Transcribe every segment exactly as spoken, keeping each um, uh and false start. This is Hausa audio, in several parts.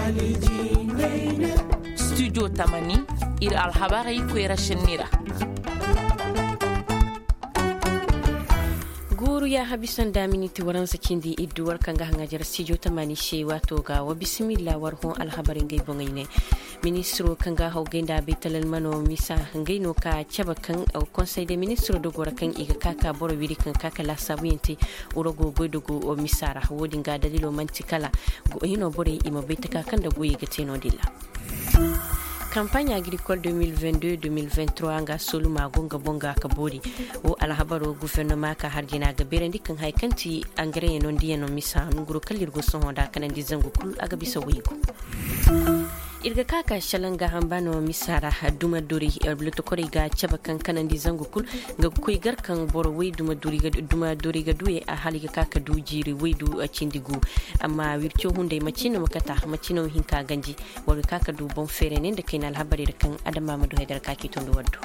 studio tamani ir alhabari kwera shenira guru ya habisan daminiti waran sakindi idduwar kanga hangajar studio tamani she wato ga wa bismillah war hon alhabarin gai bongaine ministro kanga haugenda betalal mano misa hangaino ka chabakan au conseil des ministres do gora kan iga kaka boro wiri kan kaka la sabuyenti urogo godugo o misara wodinga dalilo mantikala go hino bore ima betaka kan da goyi gateno dilla campagne agricole deux mille vingt-deux deux mille vingt-trois nga solu magonga bonga ka bori o alhabaro gouvernement ka harjina ga berendi kan haikanti angare non dieno misa nguro kalirgo sonda kanan dizango kul aga bisa wigo irga kaka shalanga hambano misara duma duri erbuto kore ga chabakan kanan dizango kul ga koy garkan boro we duma duri ga duma duri ga duye a haliga kaka du jiri we du a cindigu amma wircho hunde macino makata macino hinka ganji wal kaka du bon fere ne da kainal habari kan adama madu haidar kaki tondo waddo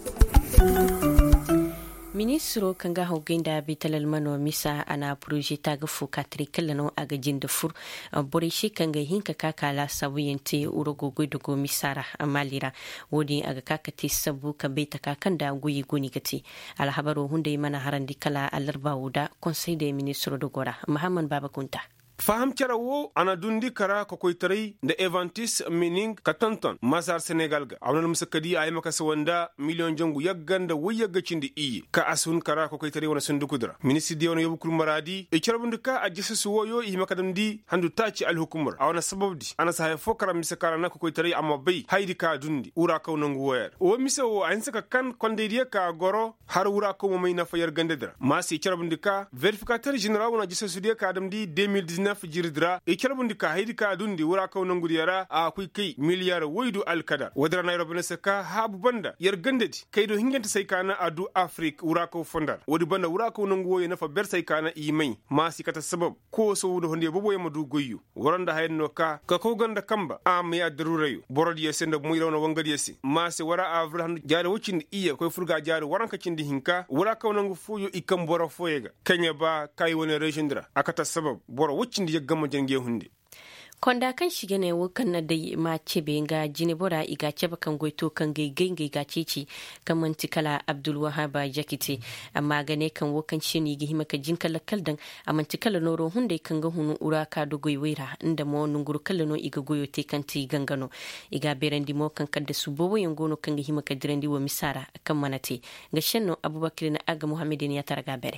ministro kanga hogenda bitalal mano misa ana projeta ga fukatri kallano aga jinda fur bore shi kanga hinka kakala sabuyente urogo goidogo misara amalira wodi aga kakati sabu ka beta kakanda guyi goni gati alhabaro hunde mana harandi kala alarba wuda conseil des ministres do gora muhammad babakunta faham cara wo ana dundi kara ko koytari da evantis mining katanton masar senegal ga awna musakadi ay maka sawanda million jongu yagganda wayyaga cindi iyi ka asun kara ko koytari wona sundu kudra ministre di wona yobukul maradi e carabundu ka a jisu woyo yi maka damdi handu taci al hukumar awna sababdi ana sahay fokara misakara na ko koytari amma bay haydi ka dundi ura ka nongu woyar o misa wo an saka kan kondediya ka goro har ura ko mo may na fayar gandedra masi carabundu ka verificateur general wona jisu de ka damdi deux mille dix-neuf jirdra e kerbundi ka haydi ka dundi wura ka non gudiyara a kuy kai miliyar waydu alkada wadra nairobi ne saka habu banda yar gandedi kaydo hingenta sai kana adu afrique wura ka fondar wodi banda wura ka non goye na fa ber sai kana imai masi kata sabab ko so wudo honde bobo yama du goyyu waranda hayno ka ka ko ganda kamba am ya darurayo borodi yesenda muyrawno wangadi yesi masi wara avrahn jaare wucin iya koy furga jaare waranka cindi hinka wura ka non fuyo ikam boro foyega kenya ba kay woni rejindra akata sabab boro wucin ya gama jange hunde konda kan shige ne wukan na da ma cebe ga jini bora iga cebe kan goito kan gaigai ga cici kan mantikala abdul wahaba jakiti amma gane kan wukan shini gi himaka jin kala kaldan a mantikala noro hunde kan ga hunu uraka do goiwera inda mo nunguru kala no iga goyo te kan ti gangano iga berendi mo kan kadda su bobo yangono kan ga himaka direndi wa misara kan manate ga shenno abubakar na aga muhammadin ya taraga bere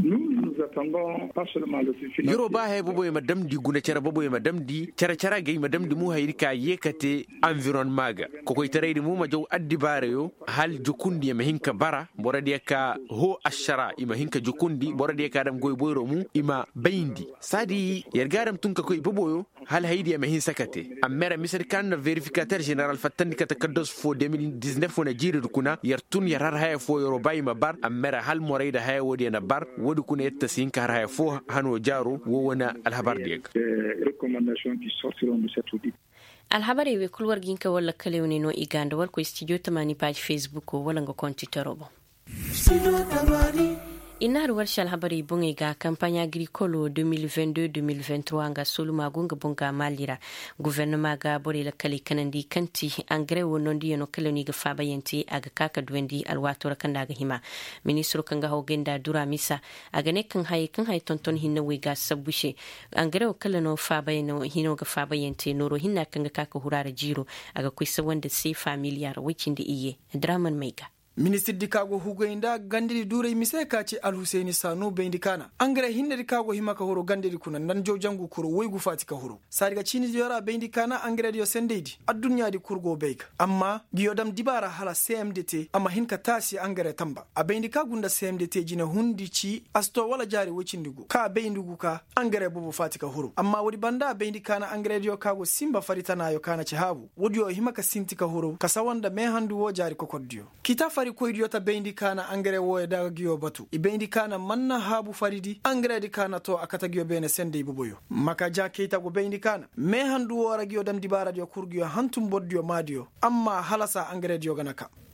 yoro ba hay bobo ma damdi guna cara bobo ma damdi cara cara gay ma damdi mu hayri ka yekate environnement ga ko koy taraydi mu ma jow addi bare yo hal jukundi ma hinka bara boradi ka ho ashara ima hinka jukundi boradi ka dam goy boyro mu ima bayindi sadi yergaram tunka koy bobo yo hal haydi ma hin sakate amera misir kan verificateur général fatandi ka takaddos fo deux mille dix-neuf na jiri kuna yartun yarar hay fo yoro bayma bar amera hal morayda hay wodi na bar wodi kuna yetta sin kar hay fo hano jaru wo wona alhabar dieg recommandations qui sortiront de cette audit alhabari we kulwar ginka wala kalewni no iganda wal ko studio tamani page facebook wala ngo konti torobo ina ruwar shalhabari bunga ga campagne agricole deux mille vingt-deux deux mille vingt-trois nga soluma gunga bunga malira gouvernement ga bore la kali kanandi kanti engrais wonondi no kaloni ga fabayenti aga kaka dwendi alwatora kanda ga hima ministro kanga hogenda dura misa aga ne kan hay kan hay tonton hinna we ga sabushe engrais kalano fabayeno hino ga fabayenti noro hinna kanga kaka hurara jiro aga kuisa wanda sai familiar wicindi iye draman mega ministre di kago hugoinda gandiri dure mise kace al husaini sanu bendikana angre hinne di kago himaka horo gandiri kuna nan jo jangu kuro woygu fati ka horo sariga chini jora bendikana angre dio sendeidi adunya di kurgo beika amma biodam dibara hala C M D T amma hinka tasi angre tamba a bendika gunda C M D T jina hundi ci asto wala jari wocindigu ka bendugu ka angre bobo fati ka horo amma wodi banda bendikana angre dio kago simba faritana yo kana ci habu wodi yo himaka sinti ka horo kasawanda me handu wo jari kokoddio kita fari ko idiota bendi kana angre wo e daga giyo batu i bendi kana manna habu faridi angre di kana to akata giyo bene sende ibuboyo maka ja keita go bendi kana me handu wora giyo dam dibara dio kurgiyo hantum boddio madio amma halasa angre dio ganaka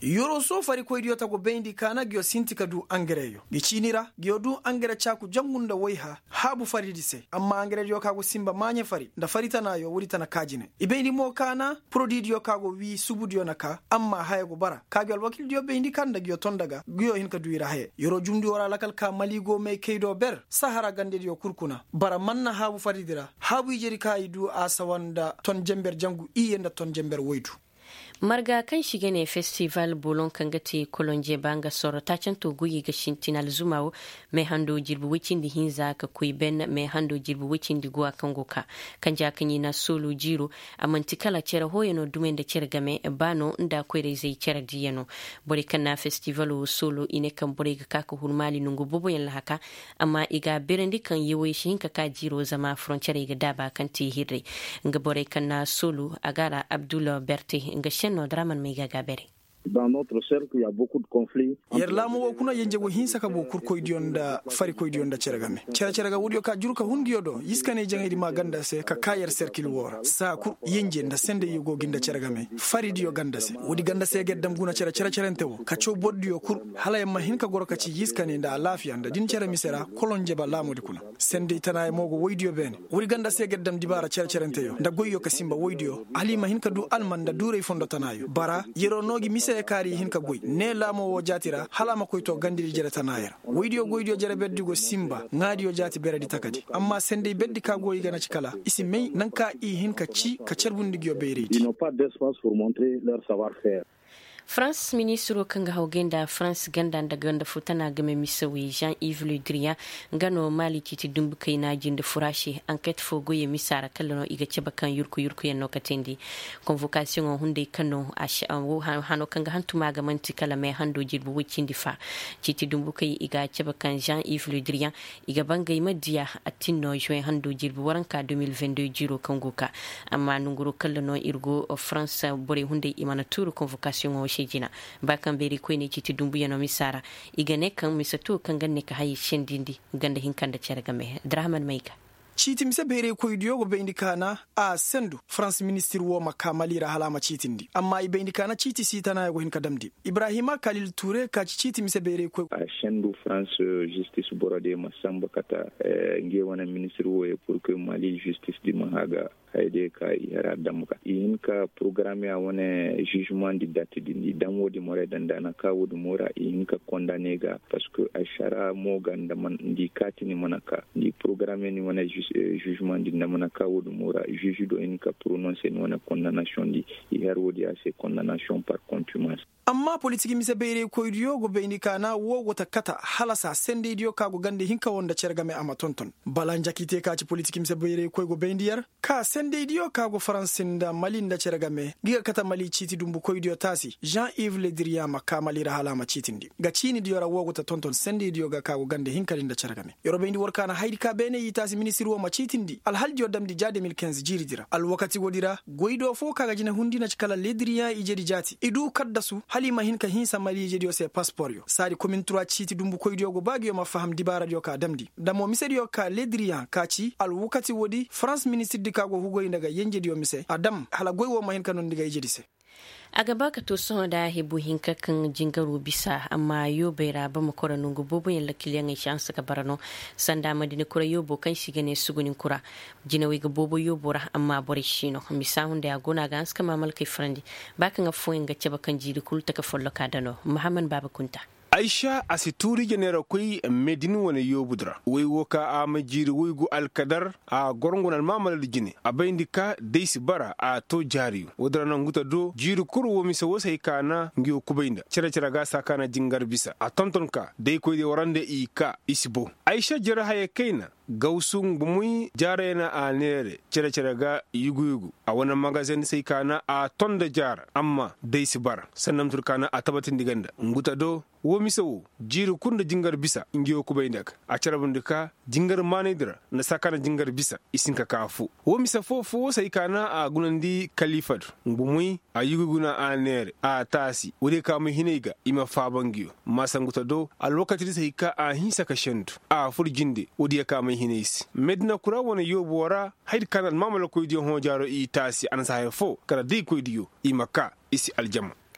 yoro so fari ko idiyo tago bendi kana gyo sinti kadu angere yo gichinira gyo du angere chaku jangunda waiha habu fari dise amma angere yo kago simba manye fari da fari tana yo wuri tana kajine ibendi mo kana produit yo kago wi subudio naka amma haya go bara kago alwakil dio bendi kanda gyo tondaga gyo hin kadu ira haye yoro jumdi wara lakal ka maligo me keido ber sahara gande dio kurkuna bara manna habu fari dira habu jeri kaidu asawanda ton jember jangu iyenda ton jember woidu marga kan shige ne festival bolon kan gati kolonje banga soro ta canto guyi ga shintinal zumawo mai hando jirbu wicin di hinza ka kui ben mai hando jirbu wicin di guwa kan goka kan ja kan na solo jiro amantikala cera hoyeno dumen da cera game bano nda kwere zai cera diyano bori kan na festival solo ine kan bori ga kaka hurmali nungu bobo yan haka amma iga berendi kan yewe shi hinka ka jiro zama frontiere ga daba kan ti hirre nga bori kan na solo agara abdullah berti nga no draman mega gabere. Dans notre cercle, il y a beaucoup de conflits. Yerlamu wo kuna yenje wo hinsa ka bo kur koy dionda fari koy dionda ceragame. Cera ceraga wudio ka jurka hundiyo do yiskane jangedi maganda se ka kayer circle wora. Sa kur yenje nda sende yugo ginda ceragame. Fari dio ganda se. Wodi ganda se geddam guna cera cera cerente wo. Ka cho boddio kur hala yamma hinka goro ka ci yiskane nda lafiya nda din cera misera kolonje ba lamudi kuna. Sende itana mogo woidio bene. Wodi ganda se geddam dibara cera cerente yo. Nda goyyo ka simba woidio. Ali ma hinka du almanda dure fondo tanayo. Bara yero nogi mise e kari hinka goy ne lamo wo jatira halama koy to gandiri jere tanayera widio goydio jere beddigo simba ngadi yo jati beredi takadi amma sende beddi ka goyi gana cikala isi mei nanka i hinka ci ka cerbundi gyo beyriti ils n'ont pas d'espace pour montrer leur savoir-faire. France ministro kanga haugenda France ganda da ganda futana game misawi Jean-Yves Le Drian ngano mali titi dumbu kai na jinde furashi enquête fo goye misara kallano iga ceba kan yurku yurku yanno katendi convocation on hunde kano ash wo hano kanga hantuma ga manti kala me hando jirbu wicindi fa titi dumbu kai iga ceba kan Jean-Yves Le Drian iga bangay madiya atinno juin hando jirbu waranka deux mille vingt-deux jiro kangoka amma nunguru kallano irgo France bore hunde imana turu convocation o jina bakan beri ko ne citi dumbu yano misara igane kan misatu kan ganne ka hayi shindindi ganda hinkanda cerga me Drahman Maika citi mise bere ko idiogo be indikana a sendu France ministre wo makamali ra halama citindi amma ibe indikana citi sitana yago hinka damdi Ibrahima Khalil Touré ka citi mise bere ko a sendu France justice borode masamba kata nge wana ministre wo pour que Mali justice di mahaga hayde ka yara damuka inka programme ya wana jugement di date di damo di more dandana ka wudu mora inka condamné ga parce que ashara mo ganda man di katini manaka di programme ni wana jugement di namana ka wudu mora juge do inka prononcer ni wana condamnation di yaro di ase condamnation par contumace amma politiki mise bere ko idiyo go be indikana wo go takata halasa sende idiyo ka go gande hinka wonda cergame ama tonton balanja kite ka ci politiki mise bere ko go be indiyar ka sende idiyo ka go francinda Mali nda cergame giga kata Mali citi dumbu ko idiyo tasi Jean-Yves Le Drian makka Mali ra halama citindi ga cini diyo ra wo go ta tonton sende idiyo ga ka go gande hinka linda cergame yoro be indi workana haydi ka bene yitasi ministre wo ma citindi al haljo damdi ja deux mille quinze jiri dira al wakati wodira goido fo kaga jina hundina cikala Le Drian ijedi jati idu kaddasu halima hinka hinsa Mali jedi yo se passeport yo sari commune trois citi dumbu ko idiyo go bagi yo ma faham dibara yo ka damdi damo misedi yo ka Le Drian ka ci al wakati wodi France ministre di ka go hugo daga yenjedi yo mise adam hala goywo ma hinka non diga yedi se a gaba ka to son da hebu hinka kan jingaru bisa amma yo beira ba mu kora nungu bobo yan lakiliyan ai shan saka barano sanda madina kura yo bo kan shiga ne sugunin kura jinawi ga bobo yo bora amma bore shino misa hunde ya gona ga anska mamal kai frandi bakan ga foyin ga ceba kan jiri kul ta ka follo ka dano Muhammad Baba Kunta Aisha asituri genera koi medini wani yobudra wai woka a majiri wai gu alkadar a gorongon mamal jini a bayindika deisi bara a to jari wadra nan guta do jiri kuru wo misa wasai kana ngiyo kubayinda cira cira ga sakana jingar bisa a tonton ka dai koi de warande i ka isibo Aisha jira haye kaina gausun bumui jarena a nere cire cire ga yugu yugu a wannan magazin sai kana a ton da jar amma dai si bar sannan turkana a tabatin diganda nguta do wo misawo jiru kunda jingar bisa ingiyo ku baindak a carabun duka jingar manidra na sakana jingar bisa isinka kafu wo misa fofo sai kana a gunandi kalifat bumui a yugu guna a nere a tasi wode ka mu hinaiga ima fabangiyo masanguta do a lokacin sai ka a hinsa ka shandu a furjinde wode ka mu hinais medna kura wona yobo wara haid kanal mamala ko idiyo ho jaro i tasi an sa fo kala dai ko idiyo imaka isi aljama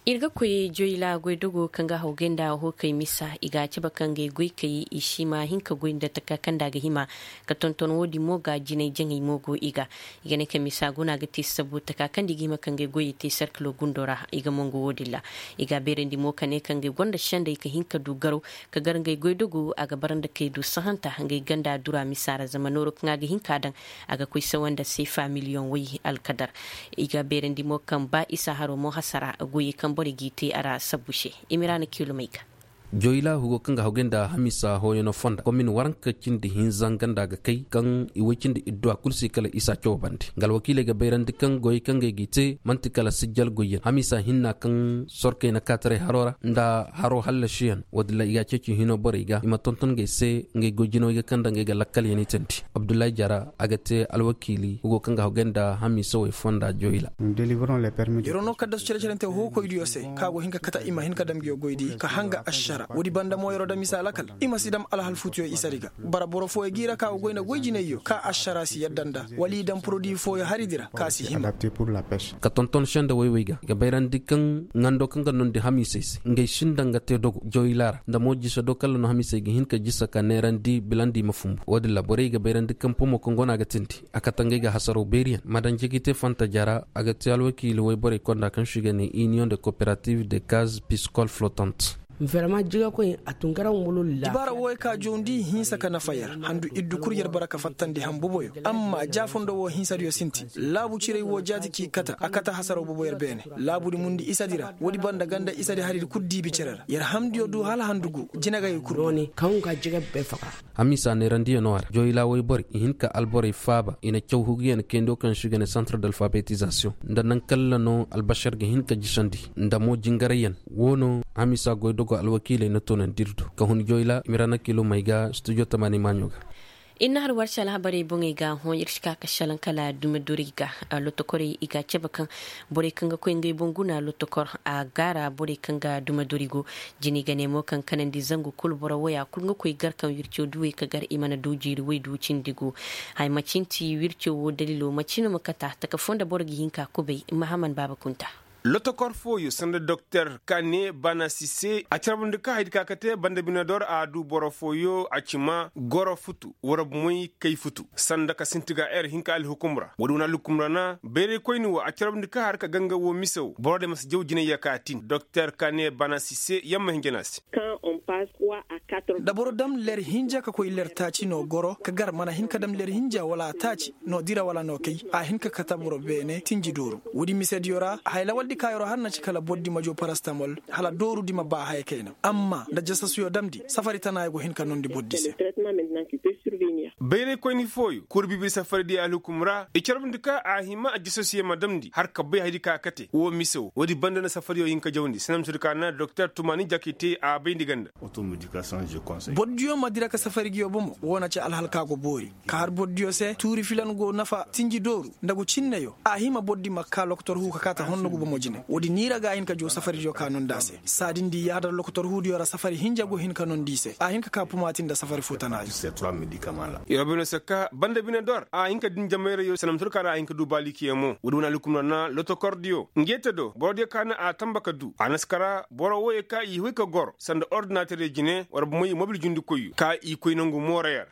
irga koye joyla goydogo kanga hogenda ho kai misa iga ciba kanga goy kai ishima hinka goynda taka kanda ga hima ka tonton wodi moga jinay jangi mogo iga iga ne kamisa guna ga tisabu taka kandi gima kanga goy ti circle gundora iga mongo wodilla iga berendi mo kane kanga gonda shanda ka hinka dugaro ka garanga goydogo aga baranda kai du sahanta hanga ganda dura misara zamanoro kanga ga hinka dan aga koy sawanda sefa million wi alkadar iga berendi mo kan ba isa haro mo hasara goyi kan bori gite ara sabushe imirana kilometer joyila hugo kanga hogenda hamisa hoyo no fonda komin waranka cindi hinzan ganda ga kai kan iwicindi idwa kulsi kala isa chobandi gal wakile ga bayrandi kan goy kanga gite mantikala sijjal goyen hamisa hinna kan sorke na katare harora nda haro halla shiyan wadla iga ceci hino boriga ima tonton ge se nge gojino ga kanda nge ga lakkal yani tenti abdullahi jara agate alwakili hugo kanga hogenda hamisa way fonda joyila deliverons les permis yorono kadda so celecente ho ko idiyo se kago hinka kata ima hinka dam giyo goydi ka hanga ashara wodi banda mo yoro da misala kal ima sidam ala hal futuyo isariga bara boro fo e gira ka goyna goyjineyo ka ashara si yaddanda wali dam produit fo ya haridira ka si him adapté pour la pêche ka tonton shanda way wayga ga bayrandi kan ngando kan non de hamises ngay shinda ngate dogo joylara nda mo jisa do kala no hamise gi hinka jisa ka nerandi bilandi mafumbu wodi labore ga bayrandi kan pomo ko ngona ga tinti akata ngay ga hasaro berian madan jigite fanta jara aga tial wakil way bore konda kan shigani union de coopérative de cases piscole flottante vraiment jiga ko atungara ngolo la dibara woy ka jondi hinsa kana fayar handu iddu kuryer baraka fattandi hambuboyo amma jafondo wo hinsa dio sinti labu cirey wo jati ki kata akata hasaro boboyer bene labu di mundi isadira wodi banda ganda isadi harir kuddi bi cerera yer hamdio du hala handugu jinaga y kuroni kan ka jiga be faka hamisa ne randiyo noir joyila way bor hinka albore faba ina cew hugiyen kendo kan shugene centre d'alphabétisation ndan kala no albashar ge hinka jishandi ndamo jingarayen wono hamisa goydo ko alwakile na tonan dirdu ka hun joyla mirana kilo maiga studio tamani manyoga inna har warsha labari bunga ga hon yirshika ka shalan kala dume duriga a lotokore iga cebakan bore kanga ko ngai bunguna lotokor a gara bore kanga dume durigo jini gane mo kan kanan di zangu kul bora waya kunga ko gar kan wircho duwe ka gar imana dujiri we du cindigo hay macinti wircho wo dalilo macino makata taka fonda borgi hinka kubai mahaman baba kunta lotokor foyo sanda docteur Kane Banasise a charbunde ka hayd kakate bande binador a du boro foyo a cima goro futu wara moy kay futu sanda ka sintiga er hinka al hukumra waduna lukumrana bere koyni wa a charbunde ka har ka ganga wo misew borde mas jewjine yakatin docteur Kane Banasise yamma hingenasi quand on passe trois à quatre daboro dam ler hinja ka koy ler taci no goro ka gar mana hinka dam ler hinja wala taci no dira wala no kay a hinka kataburo bene tinji doru wodi misediora hayla waldi kayro hanna cikala boddi majo parastamol hala doru dima ba hay kayna amma da jassa suyo damdi safari tana go hinka nondi boddi se traitement maintenant qui peut survenir bere ko ni foyo kurbi bi safari di alukumra e charbindika a hima a jissosiye madamdi har ka bay haydi ka kate wo miso wodi bandana safari yo hinka jawndi sanam surka na docteur Toumani Jakite a bayndi ganda automédication je conseille boddiyo madira ka safari giyo bomo wona ci alhal ka go bori ka har boddiyo se turi filan go nafa tinji doru ndago cinneyo a hima boddi makka docteur hu ka kata honno go bomo jine wodi nira ga hin ka jo safari jo kanon dase sadin di yada lokotor hudi yora safari hinja go hin kanon dise a hin ka kapumatin da safari futana ces trois médicaments là yobino saka bande bine dor a hin ka din jamere yo sanam turka a hin ka du baliki yemo woduna lukum na lotokordio ngete do borde kana a tambaka du anaskara boro woye ka yi wika gor sanda ordinateur jine war moy mobile jundu koyu ka i koy nangu moreer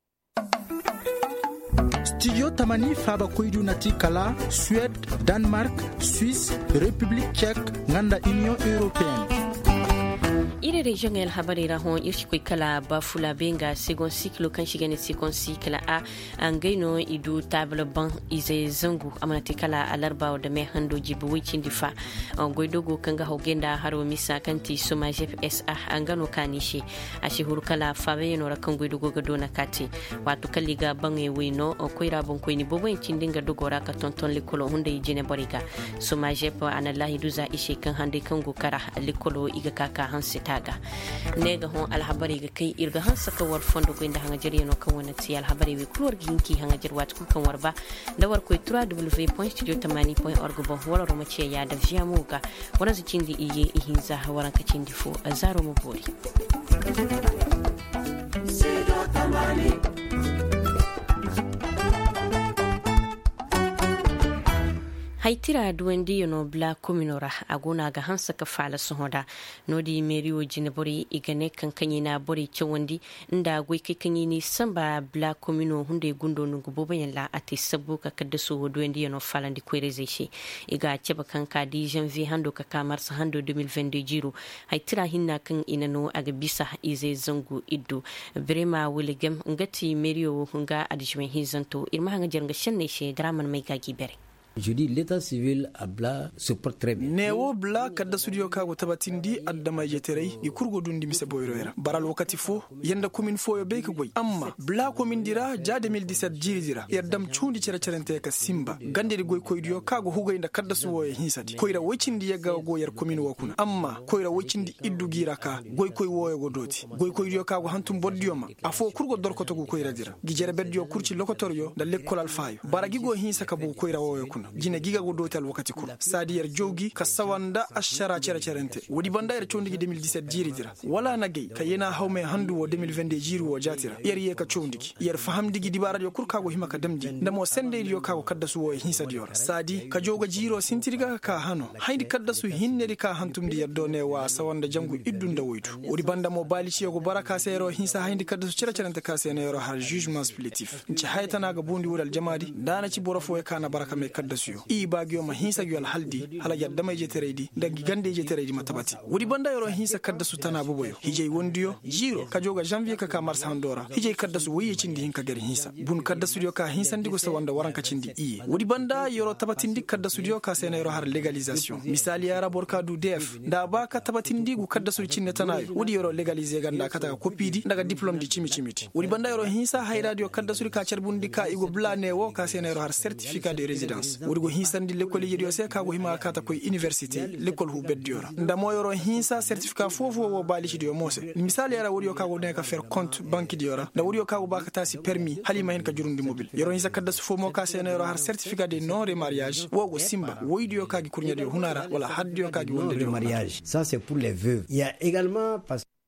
Studio Tamani Faba Koidu Nati Kala, Suède, Danemark, Suisse, République tchèque, Nganda Union Européenne. ire region el habarira hon irshi koy kala ba fula benga second cycle kan shigene second cycle a angaino idu table ban ize zangu amanati kala alarba da me hando jibu wicin difa on goidogo kanga hogenda haro misa kanti soma G P S a angano kanishi a shihuru kala fabe no rakan goidogo ga dona kati wato kalliga bange wino o koira bon koyni bobo en dinga dogora ka tonton likolo hunde jine boriga soma G P anallahi duza ishe kan hande kango kara likolo iga kaka hansita ga nega hon alhabari ga kai irga han saka war fondo ko inda hanga jari no kan wona ti alhabari we kulor ginki hanga jar wat ku kan warba da war ko w w w point studio tamani point org bo wala ro mace ya da jamuga wala su cindi iye ihinza waran ka cindi fo azaro mo bori studio tamani haitira duwendi yono bla kominora agona ga hansa ka fala sohoda nodi meriwo jinabori igane kankanye na bori chawandi nda gwe kikanyi ni samba bla komino hunde gundo nugo bobayen la ati sabu ka kaddasu duwendi yono fala ndi kwereze shi iga cheba kanka di janvier hando ka kamar sa hando deux mille vingt-deux jiro haitira hinna kan inano aga bisa ize zangu iddu brema wiligam ngati meriwo hunga adijmen hizanto irma hanga jarnga shenne she draman mai gagi bere. Je dis l'état civil à Bla se porte très bien. Newo Bla kadda studio kago tabatindi addama yeterei gi kurgo dundi mise boyroera. Baral wakati fo yenda commune fo yo be ko goy. Amma Bla commune dira ja deux mille dix-sept jiri dira. Yerdam chundi cere cerente ka simba. Gande di goy koydio kago hugo inda kadda suwo e hinsadi. Koyra wocindi yega go yer commune wakuna. Amma koyra wocindi iddu gira ka goy koy woyo go doti. Goy koydio kago hantum boddiyoma. Afo kurgo dorkoto go koyra dira. Gijere beddio kurci lokotoryo da lekkol alfayo. Baragi go hinsa ka bu koyra woyo kuna. Jina giga go dotal wakati kula sadi yer jogi ka sawanda ashara cere cerente wodi banda yer chondigi deux mille dix-sept jiri dira wala nagay ka yena hawme handu wo deux mille vingt-deux jiri wo jatira yer ye ka chondigi yer fahamdigi dibara yo kurka go himaka damji ndamo sende yo ka go kaddasu wo hinsa diyor sadi ka joga jiro sintiriga ka hano haydi kaddasu hinneri ka hantumdi yer done wa sawanda jangu iddunda woytu wodi banda mo balici go baraka sero hinsa haydi kaddasu cere cerente ka sene yoro har jugement supplétif nci haytana ga bundi wudal jamadi dana ci borofo e kana baraka me kaddasu yo i bagyo ma hinsa gyal haldi hala yadda mai jeteredi dagi gande jeteredi matabati wudi banda yoro hinsa kadda su tana buboyo hijay wondiyo jiro ka joga janvier ka ka mars handora hijay kadda su wiye cindi hinka gari hinsa bun kadda su dio ka hinsa ndigo sa wanda waranka cindi iye wudi banda yoro tabatindi kadda su dio ka sena yoro har legalisation misali ya rabor ka du def da ba ka tabatindi gu kadda su cinne tanayo wudi yoro legaliser ganda kata kopidi daga diplôme di chimi chimiti wudi banda yoro hinsa hayra dio kadda su ka cerbundi ka igo blane wo ka sena yoro har certificat de résidence wudi hinsandi l'école yidi yo se kago hima kata koy université l'école hu beddiora ndamo yoro hinsa certificat fofo wo balici dio mose misali yara wori yo kago ne ka faire compte banque diora da wori yo kago ba ka tasi permis halima hen ka jurundi mobile yoro hinsa kadda fo mo ka sene yoro har certificat de non remariage wo go simba woydi yo kagi kurnya dio hunara wala haddi yo kagi wonde de mariage ça c'est pour les veuves il y a également parce